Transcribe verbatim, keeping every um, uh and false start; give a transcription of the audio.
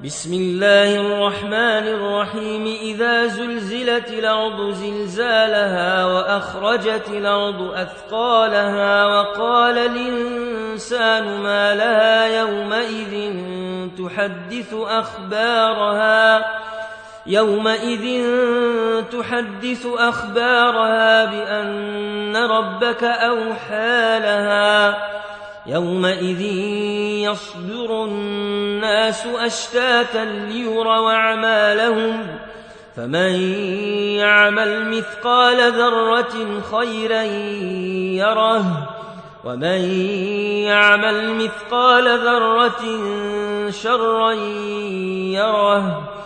بسم الله الرحمن الرحيم إذا زلزلت الأرض زلزالها وأخرجت الأرض أثقالها وقال الإنسان ما لها يومئذ تحدث أخبارها يومئذ تحدث أخبارها بأن ربك أوحى لها يومئذ يصدر الناس أشتاتا ليروا أعمالهم فمن يعمل مثقال ذرة خيرا يره ومن يعمل مثقال ذرة شرا يره